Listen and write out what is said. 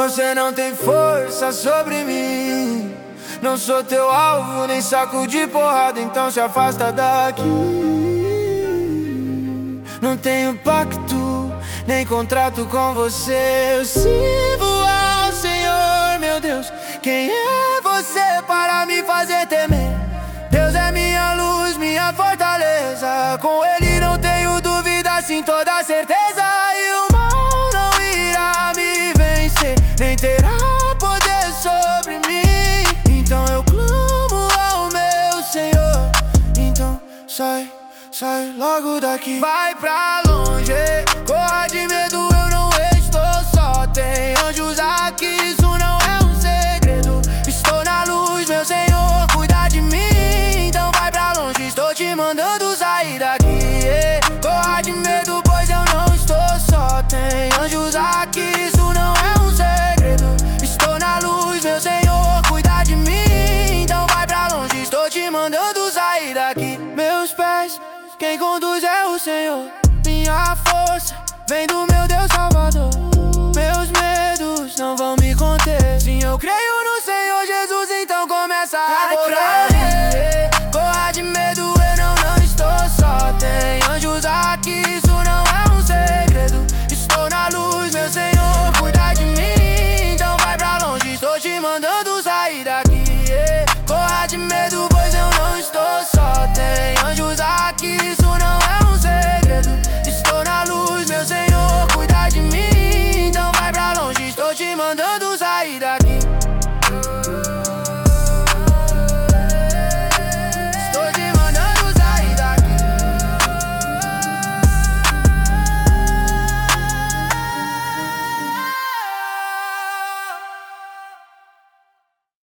Você não tem força sobre mim. Não sou teu alvo, nem saco de porrada, então se afasta daqui. Não tenho pacto, nem contrato com você. Eu sirvo ao Senhor, meu Deus. Quem é você para me fazer temer? Deus é minha luz, minha fortaleza. Com Ele não tenho dúvida, sim, toda certeza. E o mal não irá me vencer, nem terá poder sobre mim. Então eu clamo ao meu Senhor. Então sai logo daqui. Vai pra longe, corra de medo, eu não estou só. Tem anjos aqui, isso não é um segredo. Estou na luz, meu Senhor, cuida de mim. Então vai pra longe, estou te mandando sair daqui. Corra de medo, pois eu não estou só. Tem anjos aqui, isso não é um segredo. Estou na luz, meu Senhor, cuida de mim. Então vai pra longe, estou te mandando sair daqui. Meus pés, quem conduz é o Senhor. Minha força vem do meu Deus Salvador. Meus medos não vão me conter. Sim, eu creio no Senhor Jesus, então começa a correr. Corra de medo, eu não estou só. Tem anjos aqui, isso não é um segredo. Estou na luz, meu Senhor, cuida de mim. Então vai pra longe, estou te mandando sair daqui.